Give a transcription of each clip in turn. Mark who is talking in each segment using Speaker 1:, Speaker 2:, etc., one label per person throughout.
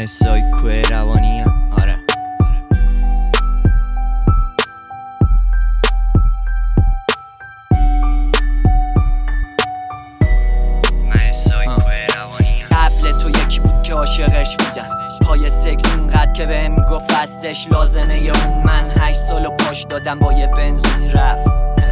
Speaker 1: سایکو روانیم. آره قبل تو یکی بود که عاشقش بودم، پای سکس اونقدر که بهم میگفت هستش لازمه ی اون. من 8 سالو پاش دادم با یه بنزین رفت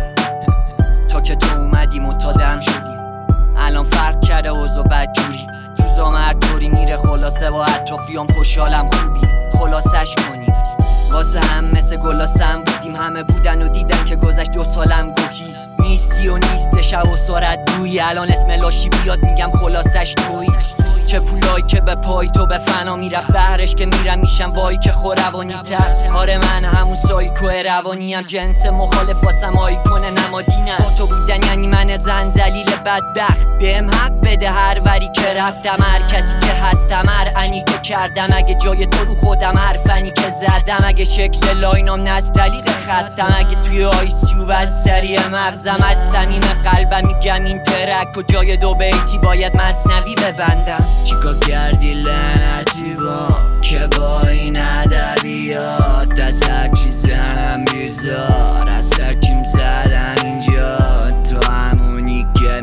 Speaker 1: تا که تو اومدی معتادم شدیم. الان فرق کرده اوضاع بدجوری، روزام هر طوری میره خلاصه با اطرافیام خوشحالم خوبی خلاصش کنیم. واسه هم مثل گلاسم بودیم، همه بودن و دیدن که گذشت 2 سالم گوهی نیستی و نیست شب و سارت دوی. الان اسم لاشی بیاد میگم خلاصش توی. چه پولایی که به پای تو به فنا میرفت، بهرش که میرم میشم وای که خوروانی تر. آره من همون سایکو روانیم، جنس مخالف واسم آیکون نمادینم. با تو بودن یعنی من زنزلیل بدبخت، بهم حق بده هر وری که رفتم، هر کسی که هستم، هر انی که کردم. اگه جای تو رو خودم، هر فنی که زدم، اگه شکل لاینام نستلیق خطم، اگه توی آیسیو بستری مغزم، از صمیم قلبم میگم این ترک و جای 2 بیتی باید مثنوی ببندم. چیکار کردی لعنتی با که با این ادبیات، از هر چی زنم بیزار، از هر چیم زدم اینجا. تو همونی که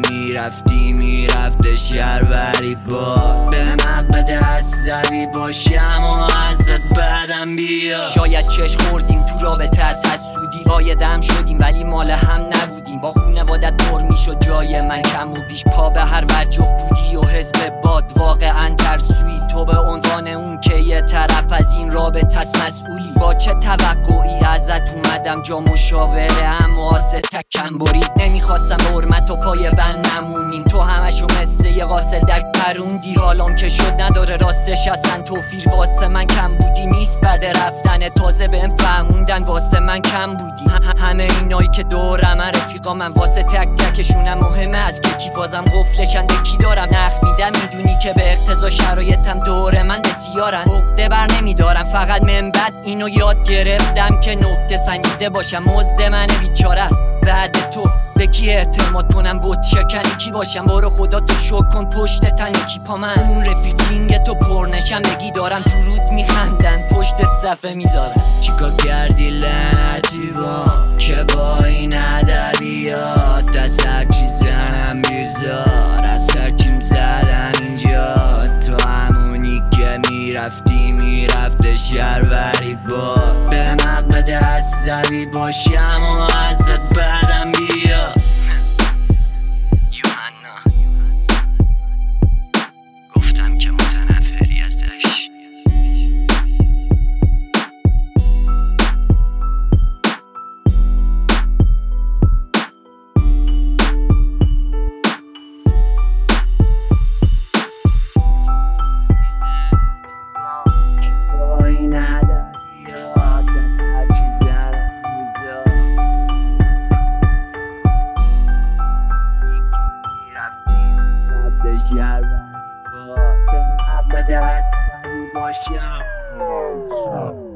Speaker 1: میرفته شهروری با به مقبد عصبی باشم و ازت بعدم بیا. شاید چشم خوردیم تو رابطه از حسودی، آیدم شدیم ولی مال هم نبودیم. با خونوادت پر میشد جای من کم و بیش، پا به هر وجه بودی و حزب باد واقعا ترسوی. تو به عنوان اون که یه طرف از این رابطه است مسئولی. با چه توقعی ازت اومدم جا مشاوره هم واسه تکم برید. نمیخواستم به حرمت و پای بند نمونیم، تو همشو مثل یه قاصدک پروندی. حالام که شد نداره راستش اصلا توفیر، واسه من کم بودی نیست بعد رفتن. تازه بهم فهموندن واسه من کم بودی. همه اینایی که دورم رفیقا من، واسه تک تکشونم مهمه از که تیفازم قفلشن به کی دارم نخ میدم. میدونی که به اقتضا شرایطم دور من بسیارن، عقده بر نمیدارم فقط من بد اینو یاد گرفتم که نقطه سنجیده باشم. مزد من بیچاره است بعد تو، به کی اعتماد کنم بود شکنی کی باشم. برو خدا تو شک کن پشت تن کی پا من. اون رفیقینگ تو پرنشم بگی دارم تو روت میخندن پشتت صفحه میذارم. چیکار کردی لعنتی با که با این ادبیات، از هر چی زنم بیزار، از هر چیم زدم اینجا. تو همونی که میرفته شهروری با به مقبد عصبی باشم و ازت بعدم بیا. گفتم که متنفری ازش. Yeah.